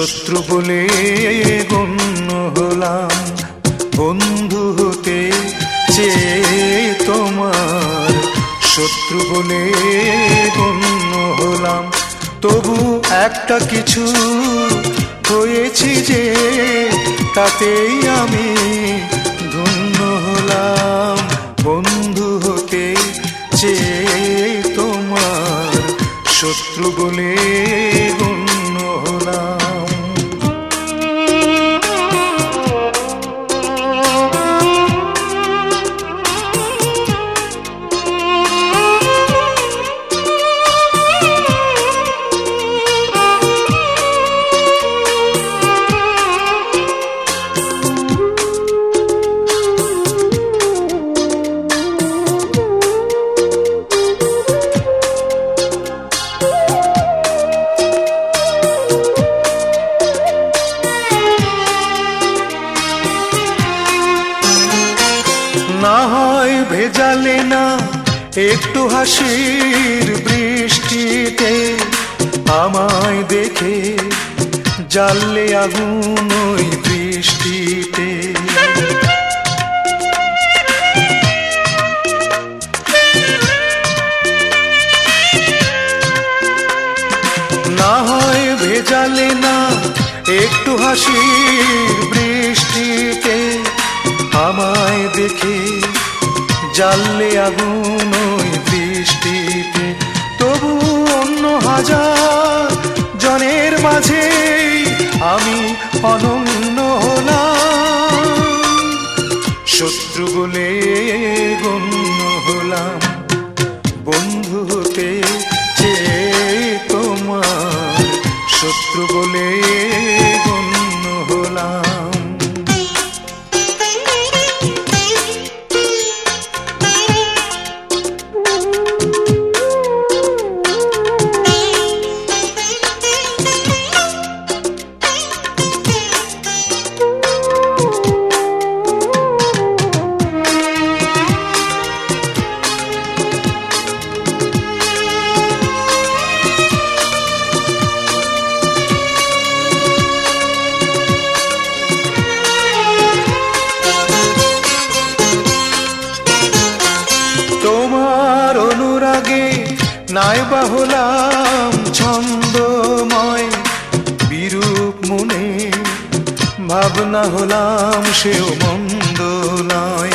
শত্রু বলে গণ্য হলাম, বন্ধু হতে চেয়ে তোমার শত্রু বলে গণ্য হলাম। তবু একটা কিছু হয়েছি যে, তাতেই আমি ধন্য হলাম। বন্ধু হতে চেয়ে তোমার শত্রু বলে গণ্য হলাম। না হয় ভেজালে না একটু হাসির বৃষ্টিতে, আমায় দেখে জ্বাললে আগুন ওই বৃষ্টিতে। না হয় ভেজালে না একটু হাসির বৃষ্টিতে, আমায় দেখে জ্বাললে আগুন ওই বৃষ্টিতে। তবু অন্য হাজার জনের মাঝে আমি অনন্য হলাম, শত্রু বলে গণ্য হলাম। বন্ধু হতে চেয়ে তোমার শত্রু বলে গণ্য হলাম। তোমার অনুরাগে নাইবা হলাম ছন্দময়, বিরূপ মনে ভাবনা হলাম সেও মন্দ নয়।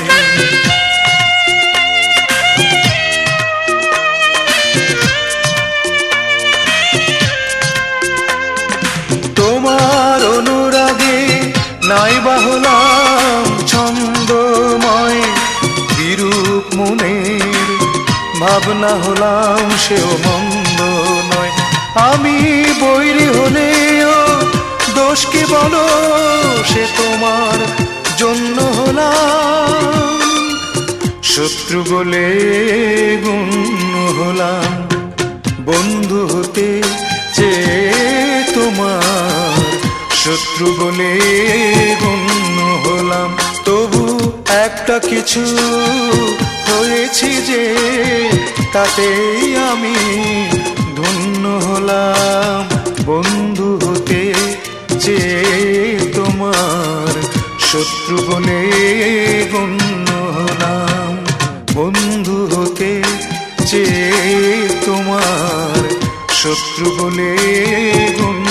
তোমার অনুরাগে নাইবা হলাম ছন্দময়, বিরূপ মনের ভাবনা হলাম সেও মন্দ নয়। আমি বৈরী হলেও দোষ কি বলো, সে তোমার জন্য হলাম, শত্রু বলে গণ্য হলাম। বন্ধু হতে চেয়ে তোমার শত্রু বলে গণ্য হলাম। তবু একটা কিছু হয়েছি যে, তাতেই আমি ধন্য হলাম। বন্ধু হতে চেয়ে তোমার শত্রু বলে গণ্য হলাম। বন্ধু হতে চেয়ে তোমার শত্রু বলে গণ্য